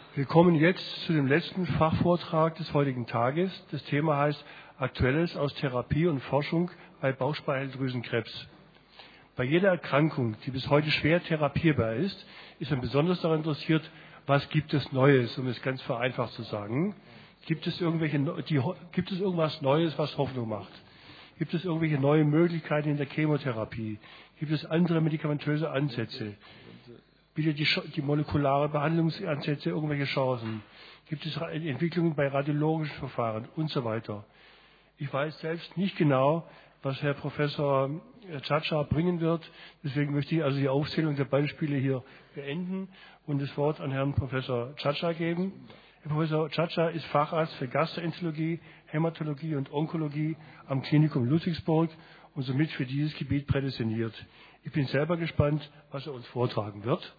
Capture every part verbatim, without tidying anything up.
Wir kommen jetzt zu dem letzten Fachvortrag des heutigen Tages. Das Thema heißt Aktuelles aus Therapie und Forschung bei Bauchspeicheldrüsenkrebs. Bei jeder Erkrankung, die bis heute schwer therapierbar ist, ist man besonders daran interessiert, was gibt es Neues, um es ganz vereinfacht zu sagen. Gibt es, irgendwelche, die, gibt es irgendwas Neues, was Hoffnung macht? Gibt es irgendwelche neue Möglichkeiten in der Chemotherapie? Gibt es andere medikamentöse Ansätze? Bietet die, die molekulare Behandlungsansätze irgendwelche Chancen? Gibt es Entwicklungen bei radiologischen Verfahren und so weiter? Ich weiß selbst nicht genau, was Herr Professor Chacha bringen wird. Deswegen möchte ich also die Aufzählung der Beispiele hier beenden und das Wort an Herrn Professor Chacha geben. Herr Professor Chacha ist Facharzt für Gastroenterologie, Hämatologie und Onkologie am Klinikum Ludwigsburg und somit für dieses Gebiet prädestiniert. Ich bin selber gespannt, was er uns vortragen wird.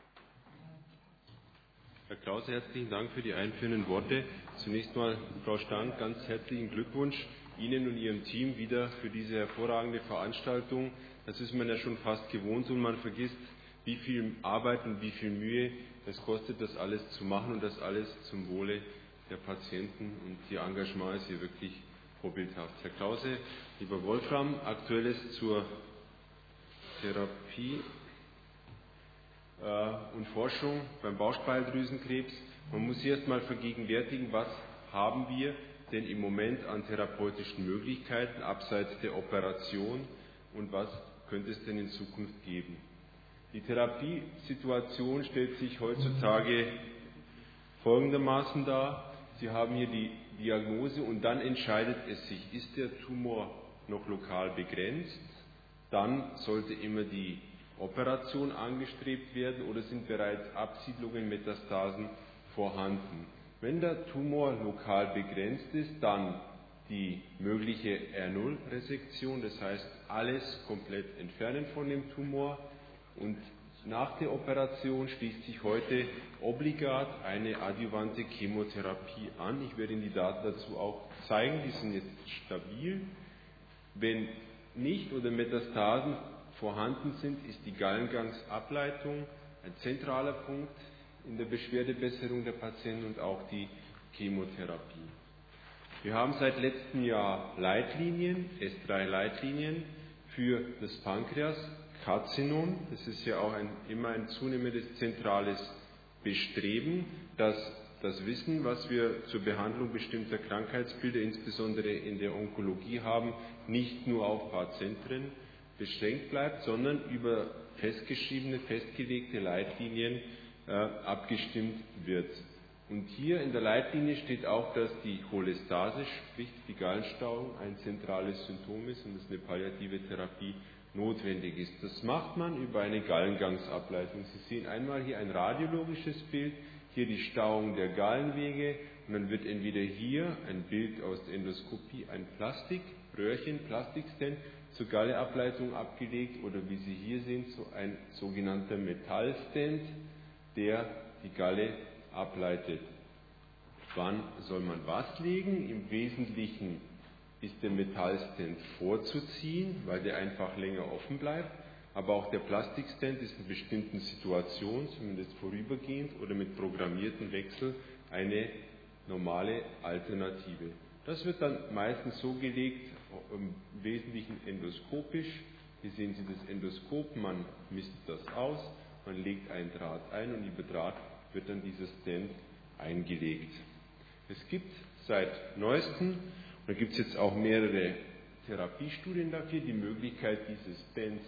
Herr Krause, herzlichen Dank für die einführenden Worte. Zunächst mal, Frau Stank, ganz herzlichen Glückwunsch Ihnen und Ihrem Team wieder für diese hervorragende Veranstaltung. Das ist man ja schon fast gewohnt und man vergisst, wie viel Arbeit und wie viel Mühe es kostet, das alles zu machen und das alles zum Wohle der Patienten. Und Ihr Engagement ist hier wirklich vorbildhaft. Herr Krause, lieber Wolfram, Aktuelles zur Therapie und Forschung beim Bauchspeicheldrüsenkrebs. Man muss sich erst mal vergegenwärtigen, was haben wir denn im Moment an therapeutischen Möglichkeiten abseits der Operation und was könnte es denn in Zukunft geben. Die Therapiesituation stellt sich heutzutage folgendermaßen dar. Sie haben hier die Diagnose und dann entscheidet es sich, ist der Tumor noch lokal begrenzt, dann sollte immer die Operation angestrebt werden oder sind bereits Absiedlungen, Metastasen vorhanden. Wenn der Tumor lokal begrenzt ist, dann die mögliche R null Resektion, das heißt alles komplett entfernen von dem Tumor und nach der Operation schließt sich heute obligat eine adjuvante Chemotherapie an. Ich werde Ihnen die Daten dazu auch zeigen, die sind jetzt stabil. Wenn nicht oder Metastasen vorhanden sind, ist die Gallengangsableitung ein zentraler Punkt in der Beschwerdebesserung der Patienten und auch die Chemotherapie. Wir haben seit letztem Jahr Leitlinien, S drei Leitlinien für das Pankreaskarzinom. Das ist ja auch ein, immer ein zunehmendes zentrales Bestreben, dass das Wissen, was wir zur Behandlung bestimmter Krankheitsbilder, insbesondere in der Onkologie haben, nicht nur auf ein paar Zentren beschränkt bleibt, sondern über festgeschriebene, festgelegte Leitlinien äh, abgestimmt wird. Und hier in der Leitlinie steht auch, dass die Cholestase, sprich die Gallenstauung, ein zentrales Symptom ist und dass eine palliative Therapie notwendig ist. Das macht man über eine Gallengangsableitung. Sie sehen einmal hier ein radiologisches Bild, hier die Stauung der Gallenwege und dann wird entweder hier ein Bild aus der Endoskopie, ein Plastikröhrchen, Plastikstent, zur Galleableitung abgelegt oder wie Sie hier sehen, so ein sogenannter Metallstent, der die Galle ableitet. Wann soll man was legen? Im Wesentlichen ist der Metallstent vorzuziehen, weil der einfach länger offen bleibt, aber auch der Plastikstent ist in bestimmten Situationen, zumindest vorübergehend oder mit programmierten Wechsel, eine normale Alternative. Das wird dann meistens so gelegt, im Wesentlichen endoskopisch. Hier sehen Sie das Endoskop, man misst das aus, man legt einen Draht ein und über Draht wird dann dieser Stent eingelegt. Es gibt seit neuestem, und da gibt es jetzt auch mehrere Therapiestudien dafür, die Möglichkeit, diese Stents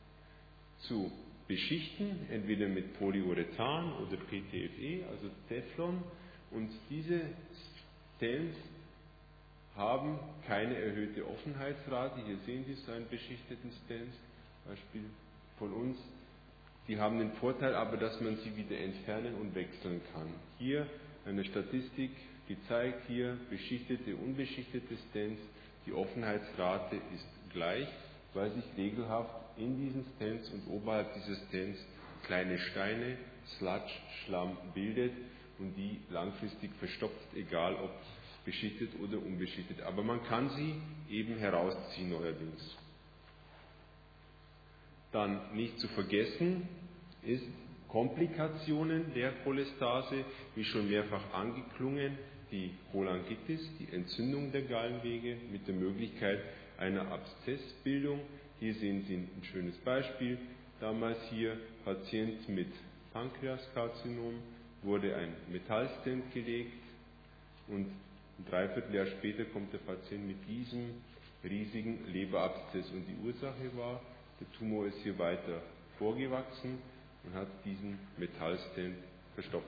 zu beschichten, entweder mit Polyurethan oder P T F E, also Teflon, und diese Stents haben keine erhöhte Offenheitsrate. Hier sehen Sie so einen beschichteten Stent, Beispiel von uns. Die haben den Vorteil aber, dass man sie wieder entfernen und wechseln kann. Hier eine Statistik gezeigt, hier beschichtete, unbeschichtete Stents. Die Offenheitsrate ist gleich, weil sich regelhaft in diesen Stents und oberhalb dieser Stents kleine Steine, Sludge, Schlamm bildet und die langfristig verstopft, egal ob beschichtet oder unbeschichtet. Aber man kann sie eben herausziehen neuerdings. Dann nicht zu vergessen ist Komplikationen der Cholestase, wie schon mehrfach angeklungen, die Cholangitis, die Entzündung der Gallenwege mit der Möglichkeit einer Abszessbildung. Hier sehen Sie ein schönes Beispiel. Damals hier Patient mit Pankreaskarzinom, wurde ein Metallstent gelegt und ein Dreivierteljahr später kommt der Patient mit diesem riesigen Leberabszess und die Ursache war, der Tumor ist hier weiter vorgewachsen und hat diesen Metallstent verstopft.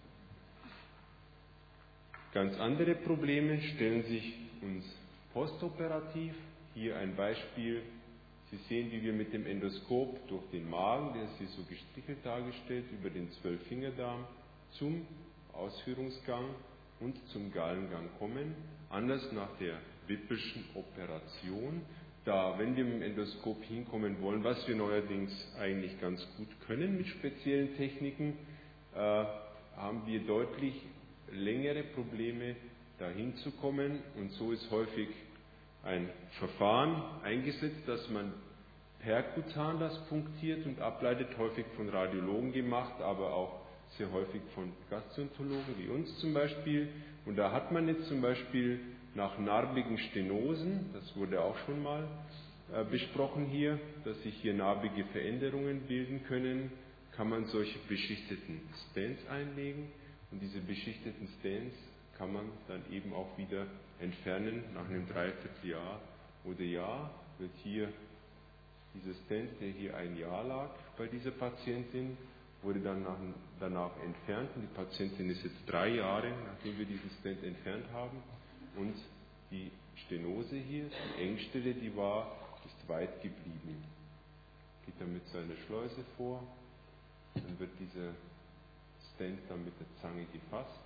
Ganz andere Probleme stellen sich uns postoperativ. Hier ein Beispiel. Sie sehen, wie wir mit dem Endoskop durch den Magen, der ist hier so gestrichelt dargestellt, über den Zwölffingerdarm zum Ausführungsgang und zum Gallengang kommen. Anders nach der Whippleschen Operation. Da, wenn wir mit dem Endoskop hinkommen wollen, was wir neuerdings eigentlich ganz gut können mit speziellen Techniken, äh, haben wir deutlich längere Probleme, da hinzukommen. Und so ist häufig ein Verfahren eingesetzt, dass man perkutan das punktiert und ableitet, häufig von Radiologen gemacht, aber auch sehr häufig von Gastroenterologen wie uns zum Beispiel. Und da hat man jetzt zum Beispiel nach narbigen Stenosen, das wurde auch schon mal äh, besprochen hier, dass sich hier narbige Veränderungen bilden können, kann man solche beschichteten Stents einlegen und diese beschichteten Stents kann man dann eben auch wieder entfernen nach einem Dreivierteljahr oder Jahr. Wird hier dieser Stent, der hier ein Jahr lag bei dieser Patientin, wurde dann nach, danach entfernt und die Patientin ist jetzt drei Jahre, nachdem wir diesen Stent entfernt haben, und die Stenose hier, die Engstelle, die war, ist weit geblieben. Geht dann mit seiner Schleuse vor, dann wird dieser Stent dann mit der Zange gefasst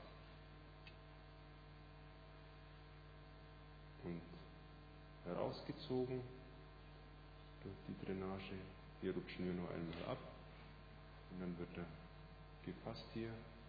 und herausgezogen durch die Drainage. Hier rutschen wir noch einmal ab und dann wird er gefasst hier.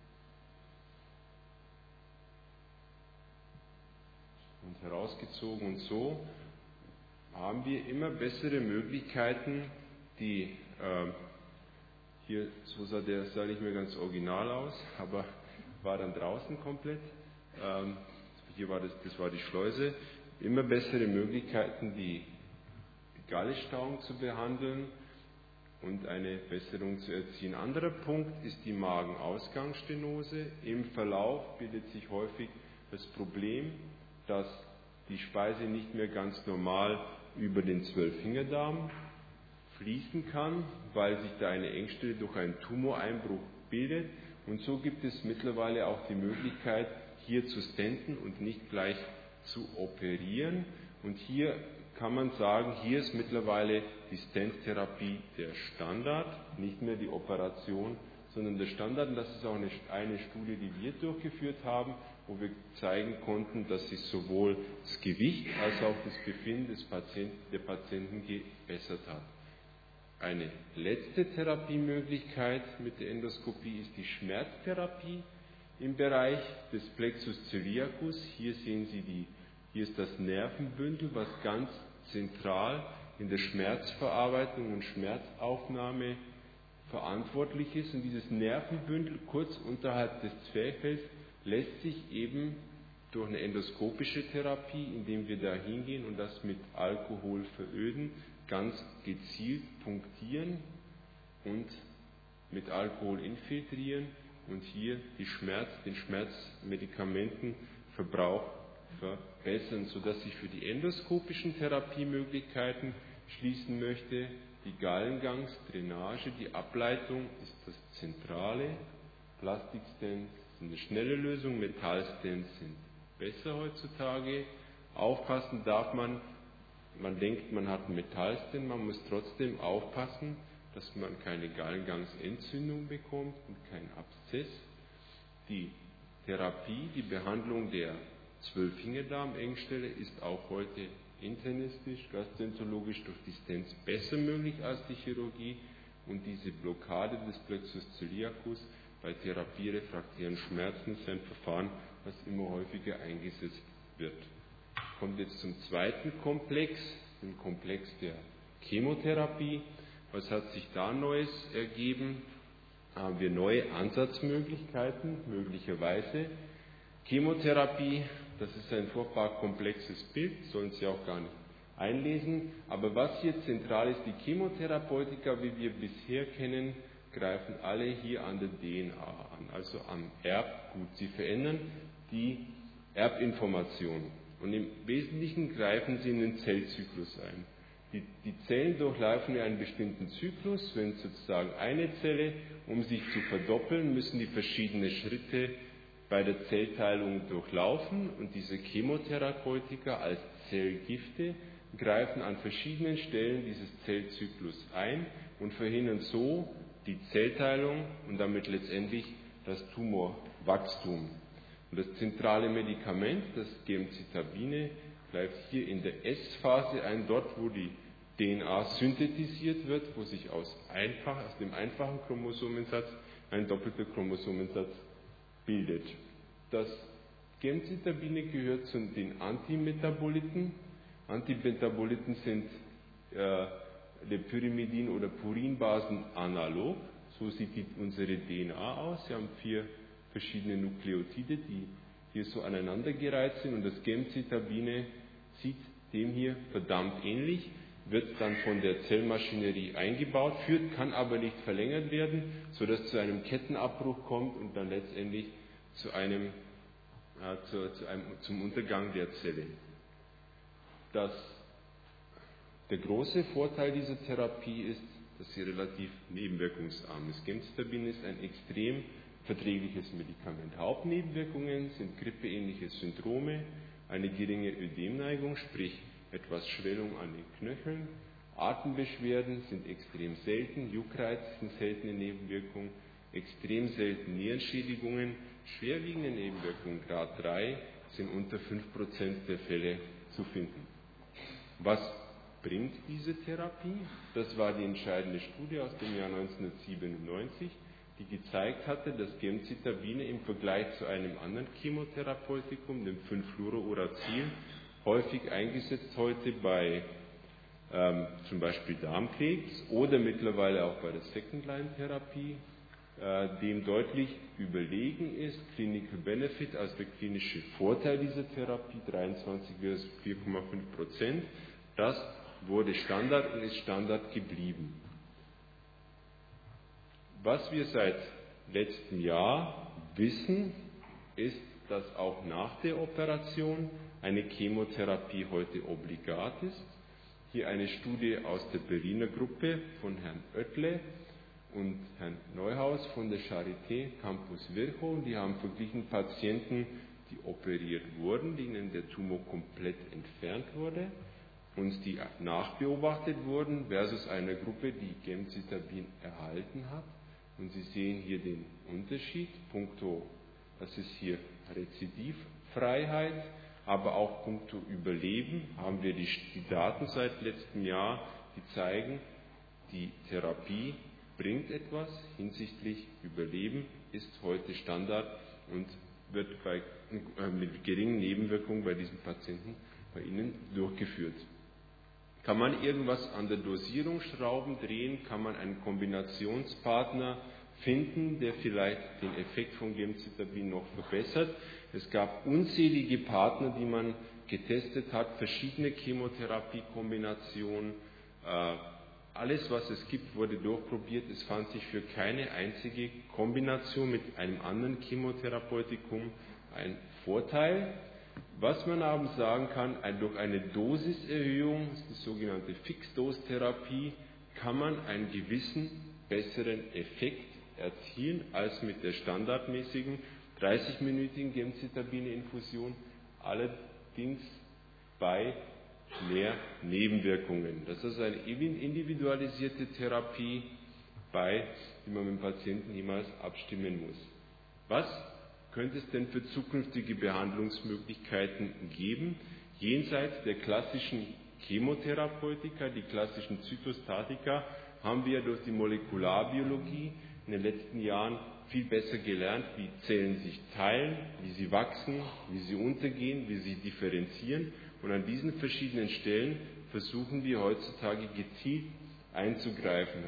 Und herausgezogen, und so haben wir immer bessere Möglichkeiten, die äh, hier, so sah der, sah nicht mehr ganz original aus, aber war dann draußen komplett. Ähm, hier war das, das war die Schleuse. Immer bessere Möglichkeiten, die Gallestauung zu behandeln und eine Besserung zu erzielen. Ein anderer Punkt ist die Magenausgangsstenose. Im Verlauf bildet sich häufig das Problem, dass die Speise nicht mehr ganz normal über den Zwölffingerdarm fließen kann, weil sich da eine Engstelle durch einen Tumoreinbruch bildet. Und so gibt es mittlerweile auch die Möglichkeit, hier zu stenten und nicht gleich zu operieren. Und hier kann man sagen, hier ist mittlerweile die Stent-Therapie der Standard, nicht mehr die Operation, sondern der Standard. Und das ist auch eine, eine Studie, die wir durchgeführt haben, wo wir zeigen konnten, dass sich sowohl das Gewicht als auch das Befinden des Patienten, der Patienten gebessert hat. Eine letzte Therapiemöglichkeit mit der Endoskopie ist die Schmerztherapie im Bereich des Plexus celiacus. Hier sehen Sie die, hier ist das Nervenbündel, was ganz zentral in der Schmerzverarbeitung und Schmerzaufnahme verantwortlich ist. Und dieses Nervenbündel kurz unterhalb des Zwerchfells lässt sich eben durch eine endoskopische Therapie, indem wir da hingehen und das mit Alkohol veröden, ganz gezielt punktieren und mit Alkohol infiltrieren und hier die Schmerz, den Schmerzmedikamentenverbrauch verbessern, sodass ich für die endoskopischen Therapiemöglichkeiten schließen möchte, die Gallengangsdrainage, die Ableitung ist das Zentrale. Plastikstents sind eine schnelle Lösung, Metallstents sind besser heutzutage. Aufpassen darf man, man denkt, man hat einen Metallstent, man muss trotzdem aufpassen, dass man keine Gallengangsentzündung bekommt und keinen Abszess. Die Therapie, die Behandlung der Zwölffingerdarmengstelle ist auch heute internistisch, gastroenterologisch durch die Stents besser möglich als die Chirurgie, und diese Blockade des Plexus celiacus bei therapierefraktären Schmerzen ist ein Verfahren, das immer häufiger eingesetzt wird. Kommt jetzt zum zweiten Komplex, dem Komplex der Chemotherapie. Was hat sich da Neues ergeben? haben wir neue Ansatzmöglichkeiten, möglicherweise. Chemotherapie, das ist ein furchtbar komplexes Bild, sollen Sie auch gar nicht einlesen. Aber was hier zentral ist, die Chemotherapeutika, wie wir bisher kennen, greifen alle hier an der D N A an, also am Erbgut. Sie verändern die Erbinformation und im Wesentlichen greifen sie in den Zellzyklus ein. Die, die Zellen durchlaufen einen bestimmten Zyklus, wenn sozusagen eine Zelle, um sich zu verdoppeln, müssen die verschiedenen Schritte bei der Zellteilung durchlaufen und diese Chemotherapeutika als Zellgifte greifen an verschiedenen Stellen dieses Zellzyklus ein und verhindern so die Zellteilung und damit letztendlich das Tumorwachstum. Und das zentrale Medikament, das Gemcitabine, greift hier in der S-Phase ein, dort wo die D N A synthetisiert wird, wo sich aus, einfach, aus dem einfachen Chromosomensatz ein doppelter Chromosomensatz bildet. Das Gemcitabine gehört zu den Antimetaboliten. Antimetaboliten sind äh, der Pyrimidin- oder Purinbasen analog. So sieht die, unsere D N A aus. Sie haben vier verschiedene Nukleotide, die hier so aneinandergereiht sind. Und das Gemcitabine sieht dem hier verdammt ähnlich, wird dann von der Zellmaschinerie eingebaut, führt, kann aber nicht verlängert werden, sodass zu einem Kettenabbruch kommt und dann letztendlich zu einem, äh, zu, zu einem zum Untergang der Zelle. Das Der große Vorteil dieser Therapie ist, dass sie relativ nebenwirkungsarm ist. Gemcitabine ist ein extrem verträgliches Medikament. Hauptnebenwirkungen sind grippeähnliche Syndrome, eine geringe Ödemneigung, sprich etwas Schwellung an den Knöcheln. Atembeschwerden sind extrem selten, Juckreiz sind seltene Nebenwirkungen, extrem selten Nierenschädigungen, schwerwiegende Nebenwirkungen Grad drei sind unter fünf Prozent der Fälle zu finden. Was bringt diese Therapie? Das war die entscheidende Studie aus dem Jahr neunzehnhundertsiebenundneunzig, die gezeigt hatte, dass Gemcitabine im Vergleich zu einem anderen Chemotherapeutikum, dem fünf Fluorouracil, häufig eingesetzt heute bei ähm, zum Beispiel Darmkrebs oder mittlerweile auch bei der Second-Line-Therapie, äh, dem deutlich überlegen ist, Clinical Benefit, also der klinische Vorteil dieser Therapie, dreiundzwanzig versus vier Komma fünf Prozent, das wurde Standard und ist Standard geblieben. Was wir seit letztem Jahr wissen, ist, dass auch nach der Operation eine Chemotherapie heute obligat ist. Hier eine Studie aus der Berliner Gruppe von Herrn Oettle und Herrn Neuhaus von der Charité Campus Virchow. Die haben verglichen Patienten, die operiert wurden, denen der Tumor komplett entfernt wurde, und die nachbeobachtet wurden, versus einer Gruppe, die Gemcitabin erhalten hat. Und Sie sehen hier den Unterschied, punkto, das ist hier Rezidivfreiheit, aber auch punkto Überleben haben wir die, die Daten seit letztem Jahr, die zeigen, die Therapie bringt etwas hinsichtlich Überleben, ist heute Standard und wird bei, äh, mit geringen Nebenwirkungen bei diesen Patienten bei Ihnen durchgeführt. Kann man irgendwas an der Dosierung schrauben, drehen? Kann man einen Kombinationspartner finden, der vielleicht den Effekt von Gemcitabin noch verbessert? Es gab unzählige Partner, die man getestet hat, verschiedene Chemotherapie-Kombinationen. Äh, alles, was es gibt, wurde durchprobiert. Es fand sich für keine einzige Kombination mit einem anderen Chemotherapeutikum ein Vorteil. Was man aber sagen kann, durch eine Dosiserhöhung, das ist die sogenannte Fixdose-Therapie, kann man einen gewissen besseren Effekt erzielen als mit der standardmäßigen dreißig-minütigen Gemcitabine-Infusion, allerdings bei mehr Nebenwirkungen. Das ist eine individualisierte Therapie, bei die man mit dem Patienten niemals abstimmen muss. Was könnte es denn für zukünftige Behandlungsmöglichkeiten geben, jenseits der klassischen Chemotherapeutika, die klassischen Zytostatika, haben wir durch die Molekularbiologie in den letzten Jahren viel besser gelernt, wie Zellen sich teilen, wie sie wachsen, wie sie untergehen, wie sie differenzieren. Und an diesen verschiedenen Stellen versuchen wir heutzutage gezielt einzugreifen.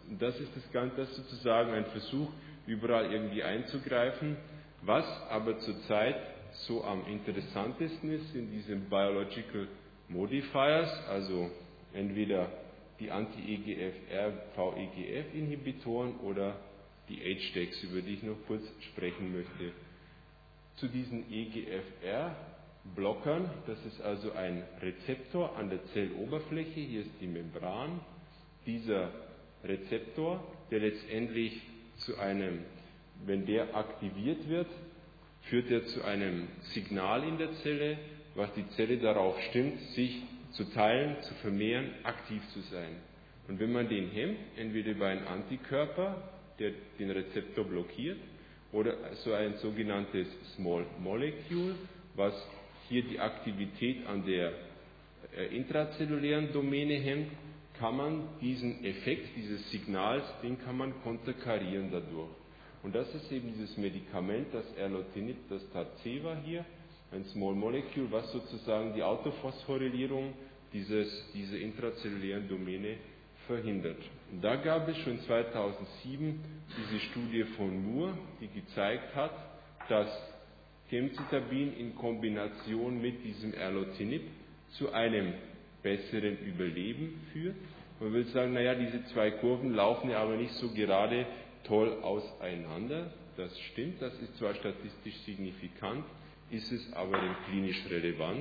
das ist das Ganze, das ist sozusagen ein Versuch, überall irgendwie einzugreifen. Was aber zurzeit so am interessantesten ist, sind diese Biological Modifiers, also entweder die Anti-E G F R V E G F-Inhibitoren oder die H D A Cs, über die ich noch kurz sprechen möchte. Zu diesen E G F R-Blockern, das ist also ein Rezeptor an der Zelloberfläche, hier ist die Membran. Dieser Rezeptor, der letztendlich zu einem, wenn der aktiviert wird, führt er zu einem Signal in der Zelle, was die Zelle darauf stimmt, sich zu teilen, zu vermehren, aktiv zu sein. Und wenn man den hemmt, entweder über einen Antikörper, der den Rezeptor blockiert, oder so ein sogenanntes Small Molecule, was hier die Aktivität an der äh, intrazellulären Domäne hemmt, kann man diesen Effekt dieses Signals, den kann man konterkarieren dadurch. Und das ist eben dieses Medikament, das Erlotinib, das Tarceva hier, ein Small Molecule, was sozusagen die Autophosphorylierung dieses, dieser intrazellulären Domäne verhindert. Und da gab es schon zweitausendsieben diese Studie von Moore, die gezeigt hat, dass Gemcitabin in Kombination mit diesem Erlotinib zu einem besseren Überleben führt. Man will sagen, naja, diese zwei Kurven laufen ja aber nicht so gerade toll auseinander. Das stimmt, das ist zwar statistisch signifikant, ist es aber denn klinisch relevant,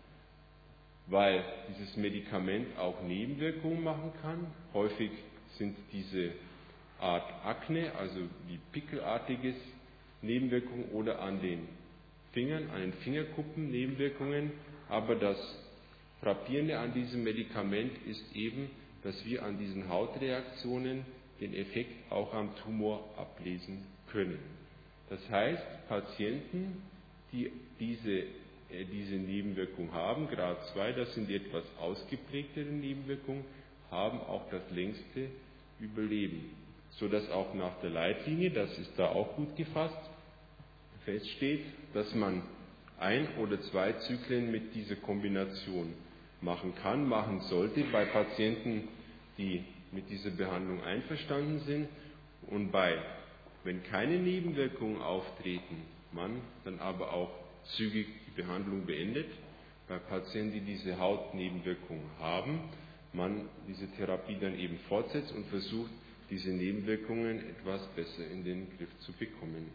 weil dieses Medikament auch Nebenwirkungen machen kann. Häufig sind diese Art Akne, also wie pickelartiges Nebenwirkungen oder an den Fingern, an den Fingerkuppen Nebenwirkungen, aber das Frappierende an diesem Medikament ist eben, dass wir an diesen Hautreaktionen den Effekt auch am Tumor ablesen können. Das heißt, Patienten, die diese, äh, diese Nebenwirkung haben, Grad zwei, das sind die etwas ausgeprägtere Nebenwirkungen, haben auch das längste Überleben, sodass auch nach der Leitlinie, das ist da auch gut gefasst, feststeht, dass man ein oder zwei Zyklen mit dieser Kombination machen kann, machen sollte bei Patienten, die mit dieser Behandlung einverstanden sind, und bei, wenn keine Nebenwirkungen auftreten, man dann aber auch zügig die Behandlung beendet. Bei Patienten, die diese Hautnebenwirkungen haben, man diese Therapie dann eben fortsetzt und versucht, diese Nebenwirkungen etwas besser in den Griff zu bekommen.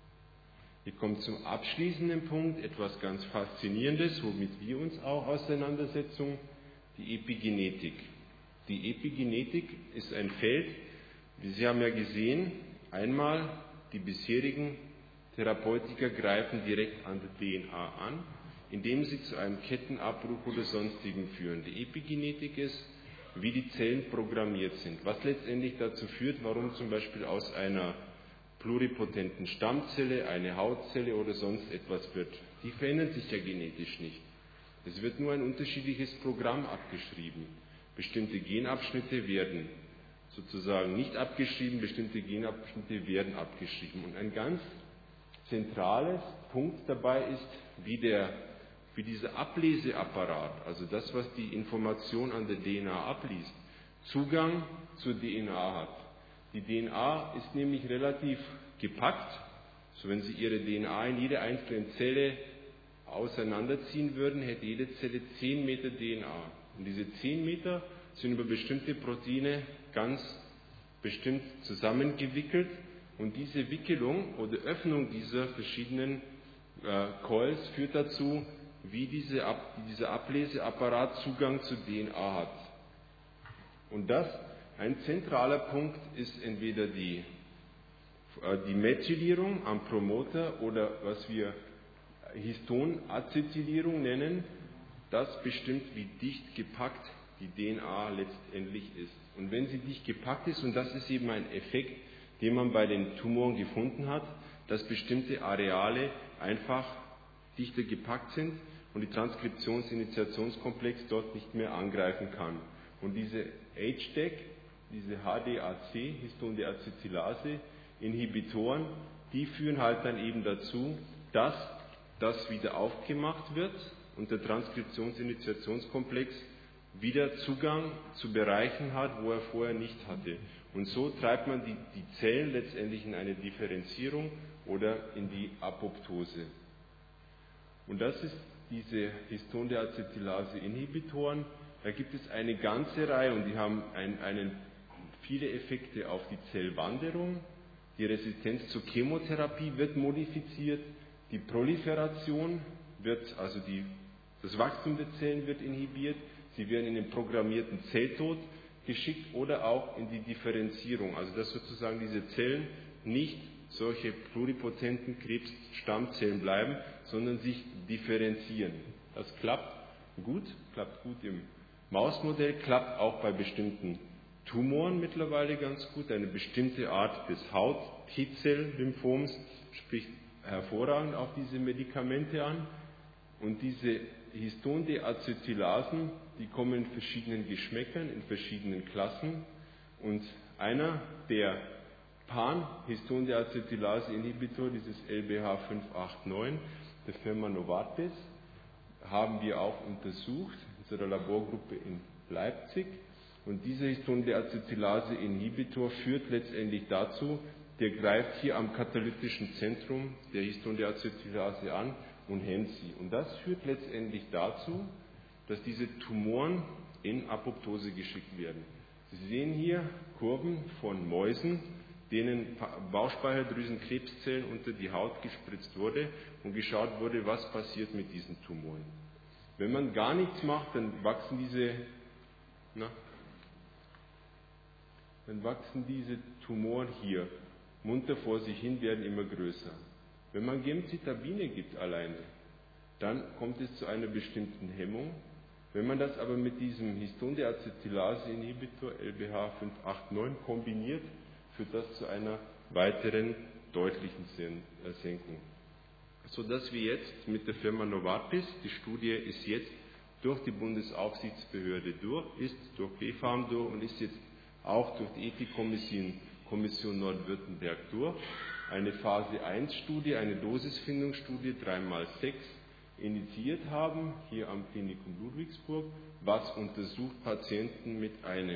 Wir kommen zum abschließenden Punkt, etwas ganz Faszinierendes, womit wir uns auch auseinandersetzen, die Epigenetik. Die Epigenetik ist ein Feld, wie Sie haben ja gesehen, einmal die bisherigen Therapeutika greifen direkt an der D N A an, indem sie zu einem Kettenabbruch oder sonstigen führen. Die Epigenetik ist, wie die Zellen programmiert sind, was letztendlich dazu führt, warum zum Beispiel aus einer pluripotenten Stammzelle eine Hautzelle oder sonst etwas wird. Die verändern sich ja genetisch nicht. Es wird nur ein unterschiedliches Programm abgeschrieben. Bestimmte Genabschnitte werden sozusagen nicht abgeschrieben, bestimmte Genabschnitte werden abgeschrieben. Und ein ganz zentrales Punkt dabei ist, wie, der, wie dieser Ableseapparat, also das, was die Information an der D N A abliest, Zugang zur D N A hat. Die D N A ist nämlich relativ gepackt, so wenn Sie Ihre D N A in jede einzelne Zelle auseinanderziehen würden, hätte jede Zelle zehn Meter D N A. Und diese zehn Meter sind über bestimmte Proteine ganz bestimmt zusammengewickelt. Und diese Wickelung oder Öffnung dieser verschiedenen äh, Coils führt dazu, wie diese Ab, dieser Ableseapparat Zugang zur D N A hat. Und das, ein zentraler Punkt, ist entweder die, äh, die Methylierung am Promoter oder was wir Histonacetylierung nennen. Das bestimmt, wie dicht gepackt die D N A letztendlich ist. Und wenn sie dicht gepackt ist, und das ist eben ein Effekt, den man bei den Tumoren gefunden hat, dass bestimmte Areale einfach dichter gepackt sind und die Transkriptionsinitiationskomplex dort nicht mehr angreifen kann. Und diese H D A C, diese H D A C, Histondeacetylase, Inhibitoren, die führen halt dann eben dazu, dass das wieder aufgemacht wird und der Transkriptionsinitiationskomplex wieder Zugang zu Bereichen hat, wo er vorher nicht hatte. Und so treibt man die, die Zellen letztendlich in eine Differenzierung oder in die Apoptose. Und das ist diese Histon-Deacetylase-Inhibitoren. Da gibt es eine ganze Reihe und die haben ein, einen, viele Effekte auf die Zellwanderung. Die Resistenz zur Chemotherapie wird modifiziert, die Proliferation wird, also die, das Wachstum der Zellen wird inhibiert, sie werden in den programmierten Zelltod geschickt oder auch in die Differenzierung, also dass sozusagen diese Zellen nicht solche pluripotenten Krebsstammzellen bleiben, sondern sich differenzieren. Das klappt gut, klappt gut im Mausmodell, klappt auch bei bestimmten Tumoren mittlerweile ganz gut. Eine bestimmte Art des Haut-T-Zell-Lymphoms spricht hervorragend auf diese Medikamente an. Und diese Histon-Deacetylasen, die kommen in verschiedenen Geschmäckern, in verschiedenen Klassen. Und einer der Pan-Histon-Deacetylase-Inhibitor, dieses L B H fünf acht neun, der Firma Novartis, haben wir auch untersucht, in unserer Laborgruppe in Leipzig. Und dieser Histon-Deacetylase-Inhibitor führt letztendlich dazu, der greift hier am katalytischen Zentrum der Histon-Deacetylase an und hemmt sie. Und das führt letztendlich dazu, dass diese Tumoren in Apoptose geschickt werden. Sie sehen hier Kurven von Mäusen, denen Bauchspeicheldrüsenkrebszellen unter die Haut gespritzt wurde und geschaut wurde, was passiert mit diesen Tumoren. Wenn man gar nichts macht, dann wachsen diese, na, dann wachsen diese Tumoren hier munter vor sich hin, werden immer größer. Wenn man Gemcitabine gibt alleine, dann kommt es zu einer bestimmten Hemmung. Wenn man das aber mit diesem Histon-Deacetylase-Inhibitor L B H fünf acht neun kombiniert, führt das zu einer weiteren deutlichen Senkung. Sodass wir jetzt mit der Firma Novartis, die Studie ist jetzt durch die Bundesaufsichtsbehörde durch, ist durch B fArM durch und ist jetzt auch durch die Ethikkommission Kommission Nordwürttemberg durch, eine Phase eins Studie, eine Dosisfindungsstudie drei mal sechs initiiert haben, hier am Klinikum Ludwigsburg, was untersucht Patienten mit einem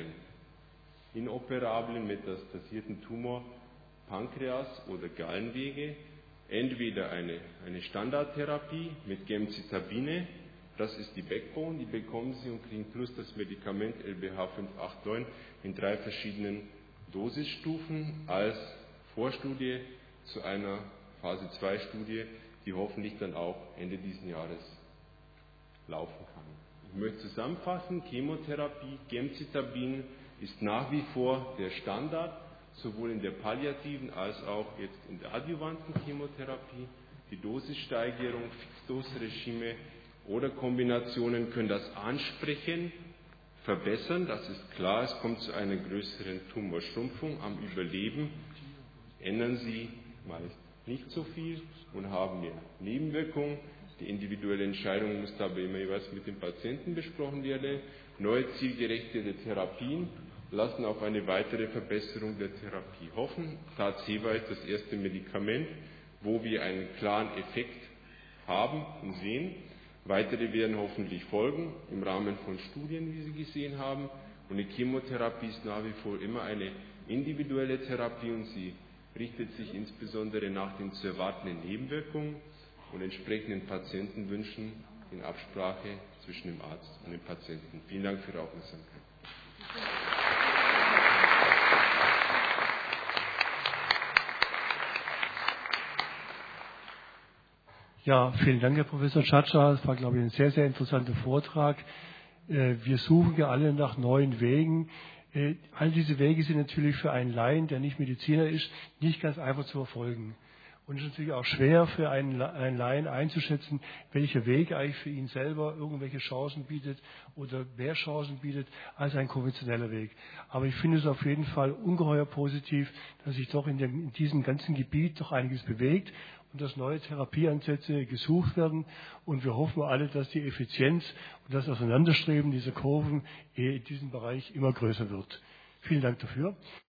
inoperablen metastasierten Tumor Pankreas oder Gallenwege, entweder eine, eine Standardtherapie mit Gemcitabine, das ist die Backbone, die bekommen Sie und kriegen plus das Medikament L B H fünf acht neun in drei verschiedenen Dosisstufen als Vorstudie zu einer Phase zwei Studie, die hoffentlich dann auch Ende dieses Jahres laufen kann. Ich möchte zusammenfassen, Chemotherapie, Gemcitabin ist nach wie vor der Standard, sowohl in der palliativen als auch jetzt in der adjuvanten Chemotherapie. Die Dosissteigerung, Fixdosregime oder Kombinationen können das ansprechen, verbessern, das ist klar, es kommt zu einer größeren Tumorschrumpfung, am Überleben ändern sie meist nicht so viel und haben mehr Nebenwirkungen. Die individuelle Entscheidung muss dabei immer jeweils mit dem Patienten besprochen werden. Neue zielgerechte Therapien lassen auf eine weitere Verbesserung der Therapie hoffen. Tarceva ist das erste Medikament, wo wir einen klaren Effekt haben und sehen. Weitere werden hoffentlich folgen im Rahmen von Studien, wie Sie gesehen haben. Und die Chemotherapie ist nach wie vor immer eine individuelle Therapie und sie richtet sich insbesondere nach den zu erwartenden Nebenwirkungen und entsprechenden Patientenwünschen in Absprache zwischen dem Arzt und dem Patienten. Vielen Dank für Ihre Aufmerksamkeit. Ja, vielen Dank, Herr Professor Chacha. Das war, glaube ich, ein sehr, sehr interessanter Vortrag. Wir suchen ja alle nach neuen Wegen. All diese Wege sind natürlich für einen Laien, der nicht Mediziner ist, nicht ganz einfach zu verfolgen. Und es ist natürlich auch schwer für einen, einen Laien einzuschätzen, welcher Weg eigentlich für ihn selber irgendwelche Chancen bietet oder mehr Chancen bietet als ein konventioneller Weg. Aber ich finde es auf jeden Fall ungeheuer positiv, dass sich doch in, dem, in diesem ganzen Gebiet doch einiges bewegt und dass neue Therapieansätze gesucht werden. Und wir hoffen alle, dass die Effizienz und das Auseinanderstreben dieser Kurven in diesem Bereich immer größer wird. Vielen Dank dafür.